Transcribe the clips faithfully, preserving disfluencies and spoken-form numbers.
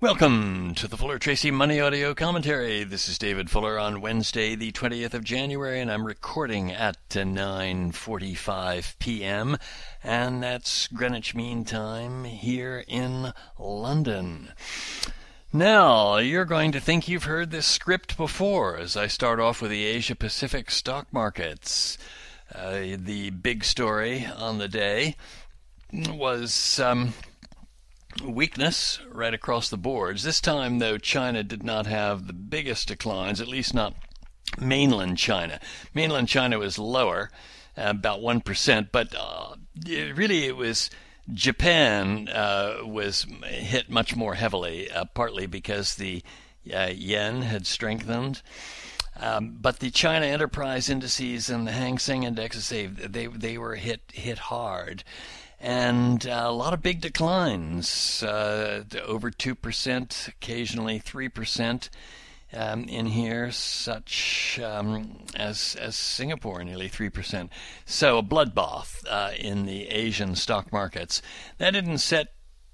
Welcome to the Fuller Tracy Money Audio Commentary. This is David Fuller on Wednesday, the twentieth of January, and I'm recording at nine forty-five p.m., and that's Greenwich Mean Time here in London. Now, you're going to think you've heard this script before as I start off with the Asia-Pacific stock markets. Uh, the big story on the day was Um, weakness right across the boards. This time, though, China did not have the biggest declines, at least not mainland China. Mainland China was lower, uh, about one percent, but uh, it, really it was Japan uh, was hit much more heavily, uh, partly because the uh, yen had strengthened. Um, but the China enterprise indices and the Hang Seng indexes, they, they, they were hit, hit hard. And uh, a lot of big declines, uh, over two percent, occasionally three percent um, in here, such um, as as Singapore, nearly three percent. So a bloodbath uh, in the Asian stock markets. That didn't set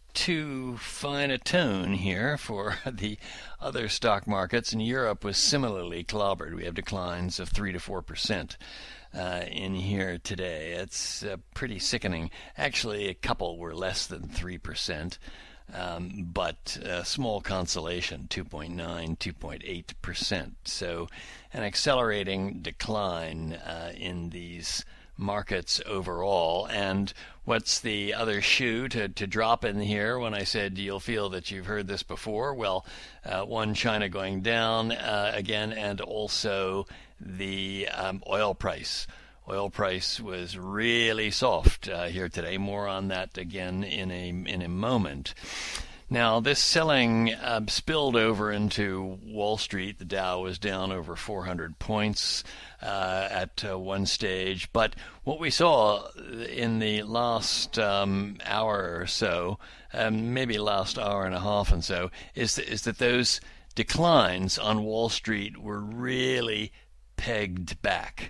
too fine a tone here for the other stock markets, and Europe was similarly clobbered. We have declines of three to four percent. Uh, in here today. It's uh, pretty sickening. Actually, a couple were less than three percent, um, but uh, small consolation, two point nine, two point eight percent. So an accelerating decline uh, in these markets overall. And what's the other shoe to, to drop in here when I said you'll feel that you've heard this before? Well, uh, one, China going down uh, again, and also the um, oil price. Oil price was really soft uh, here today. More on that again in a in a moment. Now, this selling uh, spilled over into Wall Street. The Dow was down over four hundred points uh, at uh, one stage. But what we saw in the last um, hour or so, um, maybe last hour and a half and so, is that, is that those declines on Wall Street were really pegged back.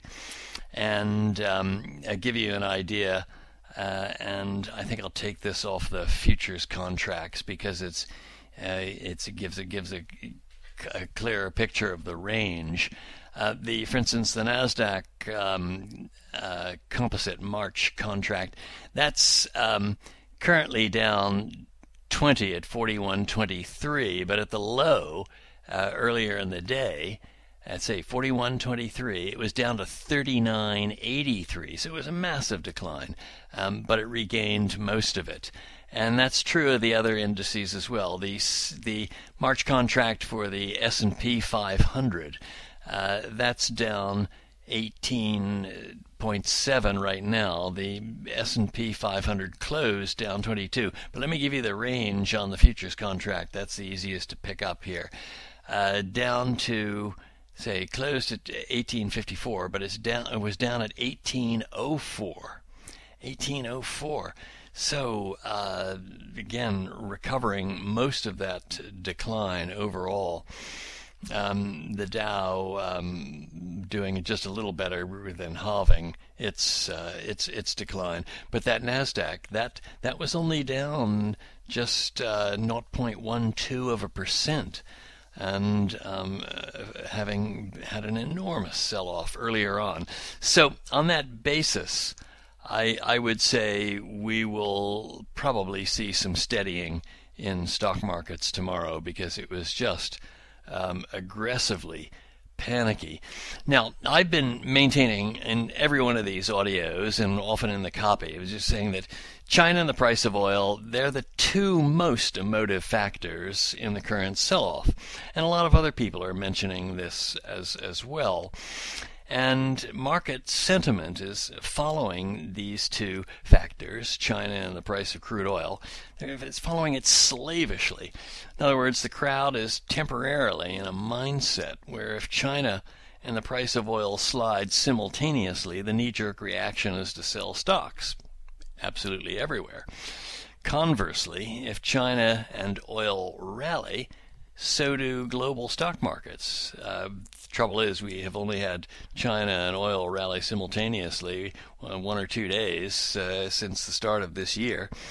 And um, I'll give you an idea. Uh, and I think I'll take this off the futures contracts because it's uh, it's it gives it gives a, a clearer picture of the range. Uh, the for instance, the Nasdaq um, uh, Composite March contract, that's um, currently down twenty at forty-one twenty-three, but at the low uh, earlier in the day, at say forty-one twenty-three, it was down to thirty-nine eighty-three, so it was a massive decline, um, but it regained most of it. And that's true of the other indices as well. The, the March contract for the S and P five hundred, uh, that's down eighteen point seven right now. The S and P five hundred closed down twenty-two. But let me give you the range on the futures contract. That's the easiest to pick up here. Uh, down to say closed at eighteen fifty-four, but it's down. It was down at eighteen oh four. eighteen oh four. So uh, again, recovering most of that decline overall. Um, the Dow um, doing just a little better than halving its uh, its its decline, but that Nasdaq that that was only down just uh, zero point one two of a percent. And um, uh, having had an enormous sell-off earlier on. So on that basis, I, I would say we will probably see some steadying in stock markets tomorrow because it was just um, aggressively panicky. Now, I've been maintaining in every one of these audios and often in the copy, I was just saying that China and the price of oil, they're the two most emotive factors in the current sell-off. And a lot of other people are mentioning this as, as well. And market sentiment is following these two factors, China and the price of crude oil. It's following it slavishly. In other words, the crowd is temporarily in a mindset where if China and the price of oil slide simultaneously, the knee-jerk reaction is to sell stocks absolutely everywhere. Conversely, if China and oil rally, so do global stock markets. Uh, the trouble is we have only had China and oil rally simultaneously uh, one or two days uh, since the start of this year.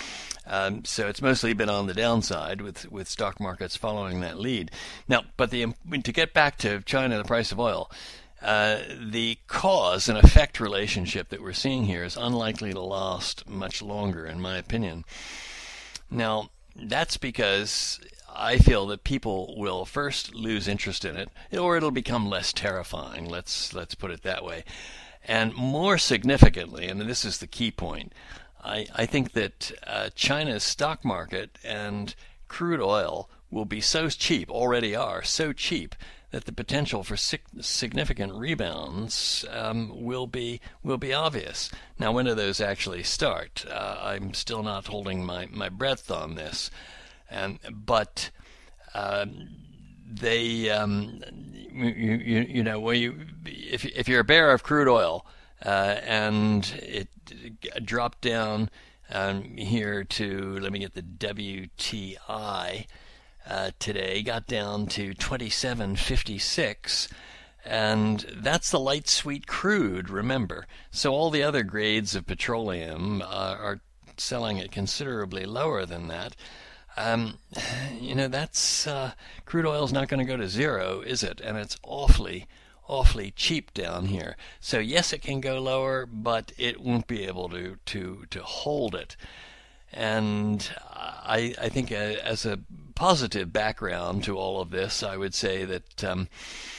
Um, so it's mostly been on the downside with, with stock markets following that lead. Now, but the to get back to China, the price of oil, uh, the cause and effect relationship that we're seeing here is unlikely to last much longer, in my opinion. Now, that's because I feel that people will first lose interest in it, or it'll become less terrifying. Let's let's put it that way. And more significantly, and this is the key point, I, I think that uh, China's stock market and crude oil will be so cheap, already are, so cheap, that the potential for significant rebounds um, will be will be obvious. Now, when do those actually start? Uh, I'm still not holding my, my breath on this. Um, but uh, they, um, you, you, you know, where you, if if you're a bearer of crude oil uh, and it dropped down um, here to, let me get the W T I uh, today, got down to twenty-seven fifty-six, and that's the light sweet crude, remember. So all the other grades of petroleum uh, are selling at considerably lower than that. Um, you know, that's uh, crude oil's not going to go to zero, is it? And it's awfully, awfully cheap down here. So yes, it can go lower, but it won't be able to to to hold it. And I I think uh, as a positive background to all of this, I would say that um,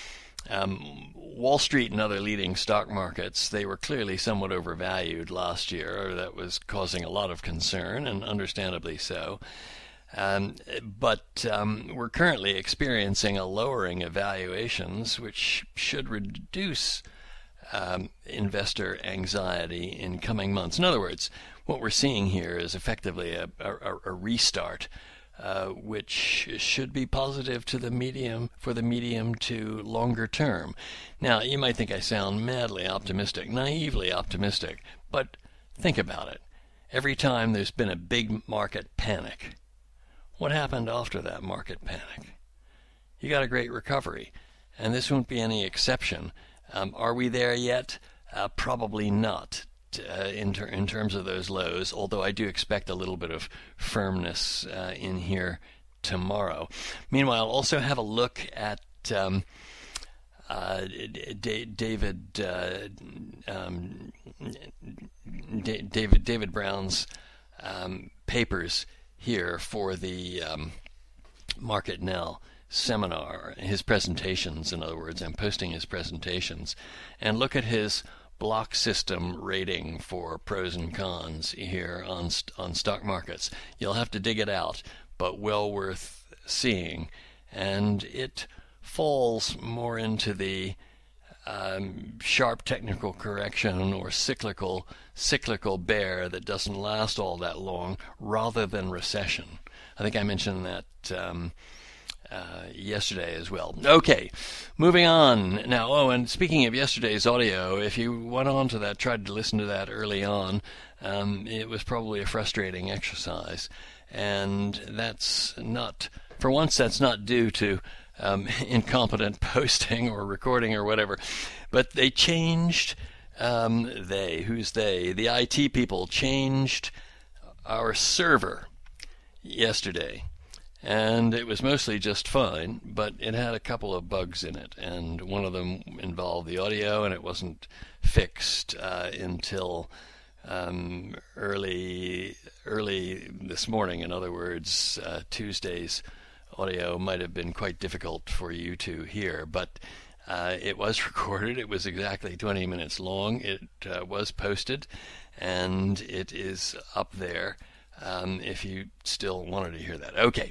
um, Wall Street and other leading stock markets, they were clearly somewhat overvalued last year. That was causing a lot of concern, and understandably so. Um, but um, we're currently experiencing a lowering of valuations, which should reduce um, investor anxiety in coming months. In other words, what we're seeing here is effectively a, a, a restart, uh, which should be positive to the medium for the medium to longer term. Now, you might think I sound madly optimistic, naively optimistic, but think about it. Every time there's been a big market panic, what happened after that market panic? You got a great recovery, and this won't be any exception. Um, are we there yet? Uh, probably not uh, in, ter- in terms of those lows, although I do expect a little bit of firmness uh, in here tomorrow. Meanwhile, also have a look at um, uh, D- David uh, um, D- David David Brown's um, papers here for the um, Market Now seminar, his presentations, in other words. I'm posting his presentations, and look at his block system rating for pros and cons here on on stock markets. You'll have to dig it out, but well worth seeing. And it falls more into the Um, sharp technical correction or cyclical cyclical bear that doesn't last all that long, rather than recession. I think I mentioned that um, uh, yesterday as well. Okay, moving on now. Oh, and speaking of yesterday's audio, if you went on to that, tried to listen to that early on, um, it was probably a frustrating exercise, and that's not, for once, that's not due to Um, incompetent posting or recording or whatever, but they changed, um, they, who's they? The I T people changed our server yesterday, and it was mostly just fine, but it had a couple of bugs in it, and one of them involved the audio, and it wasn't fixed uh, until um, early, early this morning. In other words, uh, Tuesday's audio might have been quite difficult for you to hear, but uh, it was recorded. It was exactly twenty minutes long. It uh, was posted, and it is up there um, if you still wanted to hear that. Okay.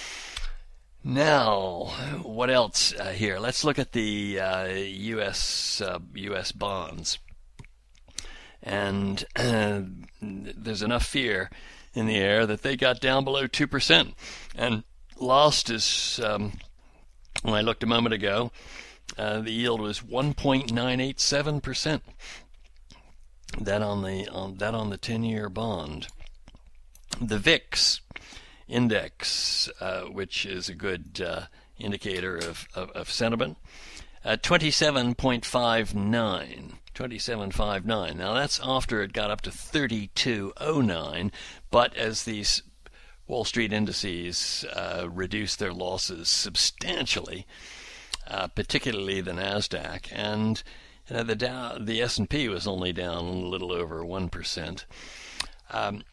Now, what else uh, here? Let's look at the uh, U S uh, U S bonds. And uh, there's enough fear in the air that they got down below two percent. And last is, um, when I looked a moment ago, uh, the yield was one point nine eight seven percent. That on the on that on the ten-year bond. The V I X index, uh, which is a good uh, indicator of, of, of sentiment, uh, twenty-seven point five nine. twenty-seven point five nine. Now that's after it got up to thirty-two oh nine, but as these Wall Street indices uh, reduced their losses substantially, uh, particularly the NASDAQ, and you know, the Dow, the S and P was only down a little over one percent. Um,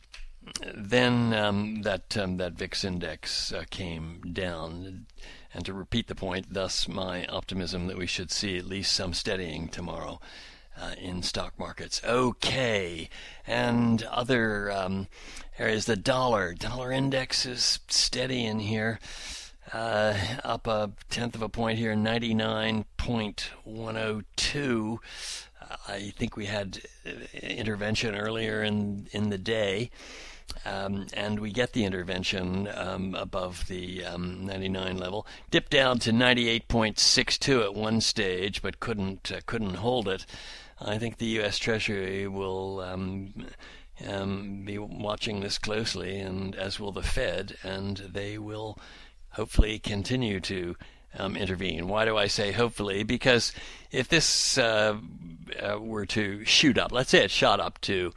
then um, that um, that V I X index uh, came down. And to repeat the point, thus my optimism that we should see at least some steadying tomorrow uh, in stock markets. Okay, and other um, areas, the dollar. Dollar index is steady in here, uh, up a tenth of a point here, ninety-nine point one oh two. Uh, I think we had intervention earlier in, in the day. Um, and we get the intervention um, above the um, ninety-nine level. Dipped down to ninety-eight point six two at one stage, but couldn't uh, couldn't hold it. I think the U S Treasury will um, um, be watching this closely, and as will the Fed, and they will hopefully continue to um, intervene. Why do I say hopefully? Because if this uh, uh, were to shoot up, let's say it shot up to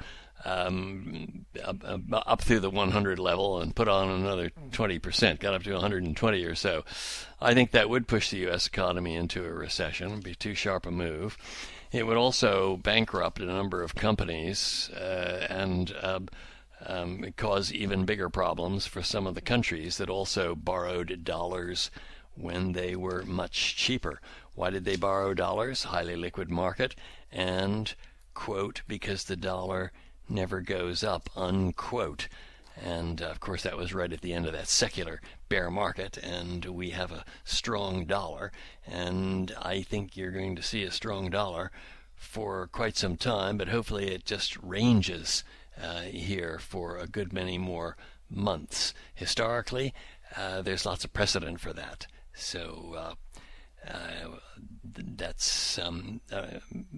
Um, up, up through the one hundred level and put on another twenty percent, got up to one hundred twenty or so, I think that would push the U S economy into a recession. It would be too sharp a move. It would also bankrupt a number of companies uh, and uh, um, cause even bigger problems for some of the countries that also borrowed dollars when they were much cheaper. Why did they borrow dollars? Highly liquid market, and, quote, because the dollar never goes up, unquote. And uh, of course that was right at the end of that secular bear market, and we have a strong dollar, and I think you're going to see a strong dollar for quite some time, but hopefully it just ranges uh, here for a good many more months. Historically, uh, there's lots of precedent for that, so uh, uh, that's um, uh,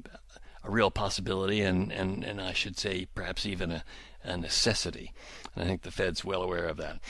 a real possibility, and, and, and I should say perhaps even a, a necessity. And I think the Fed's well aware of that.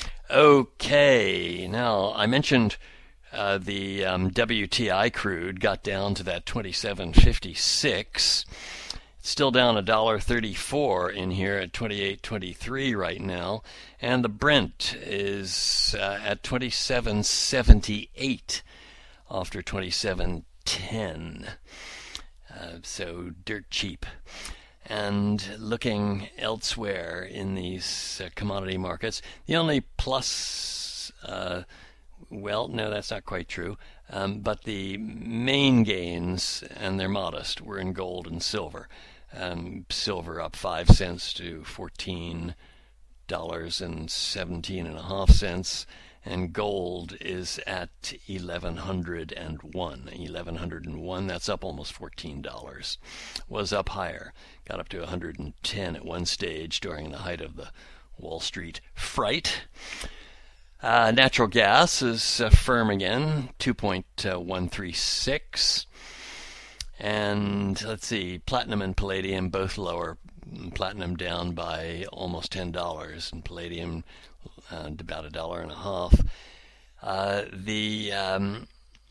Okay, now I mentioned uh, the um, W T I crude got down to that twenty-seven fifty-six. It's still down one dollar thirty-four in here at twenty-eight twenty-three right now, and the Brent is uh, at twenty-seven seventy-eight after twenty-seven ten. Uh, so dirt cheap. And looking elsewhere in these uh, commodity markets, the only plus, uh, well, no, that's not quite true, um, but the main gains, and they're modest, were in gold and silver. Um, silver up five cents to fourteen dollars and seventeen and a half cents. And gold is at eleven hundred one. eleven hundred one, that's up almost fourteen dollars. Was up higher. Got up to one hundred ten at one stage during the height of the Wall Street fright. Uh, natural gas is uh, firm again, two point one three six. And let's see, platinum and palladium both lower. Platinum down by almost ten dollars, and palladium uh, about a dollar and a half. Uh, the um,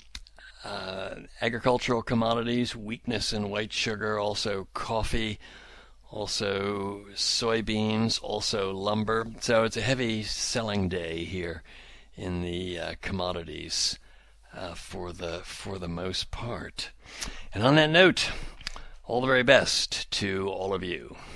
uh, agricultural commodities, weakness in white sugar, also coffee, also soybeans, also lumber. So it's a heavy selling day here in the uh, commodities uh, for the for the most part. And on that note, all the very best to all of you.